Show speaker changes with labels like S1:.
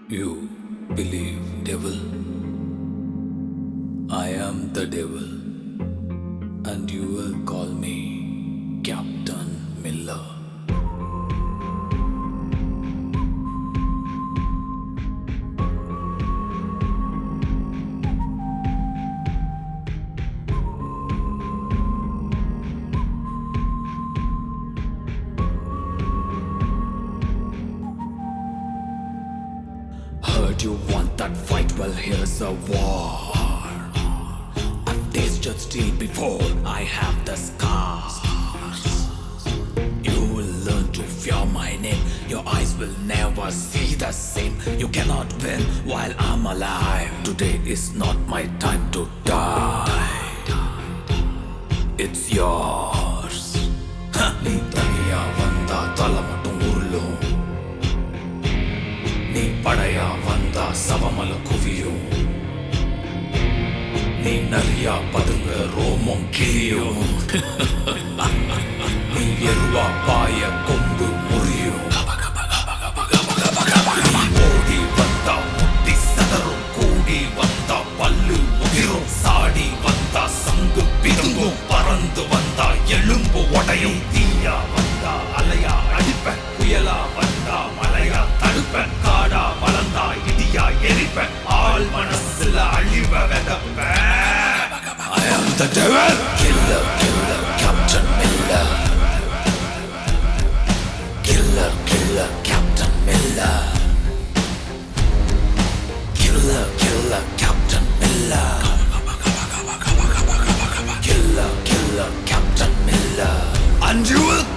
S1: You believe devil? I am the devil, and you will call me Captain Miller. Heard you want that fight, well here's a war. I've tasted steel before, I have the scars. You will learn to fear my name, your eyes will never see the same. You cannot win while I'm alive. Today is not my time to die. It's yours. நீ தனியா வந்தா தலை மட்டும் உருளும். நீ படையா வந்தா சவமல குவியும். நீ நரியா பதுங்க ரோமம் கிளியும். நீ எருவா பாய கொம்பு முறியும். நீ ஓடி வந்தா முட்டி சதறும். கூடி வந்தா பல்லு உதிரும். சாடி வந்தா சங்கு பிதுங்கும். பறந்து வந்தா எலும்பு உடையும். தீயா வந்தா அலையா அடிப்ப. புயலா வந்தா மலையா தடுப்ப. காடா வளர்ந்தா இடியா எரிப்ப. ஆள் மனசுல அழிவ வெதப்ப. I am the devil. Killer, killer, Captain Miller. Killer, killer, Captain Miller. Killer, killer, Captain Miller. Killer, killer, Captain Miller. And you will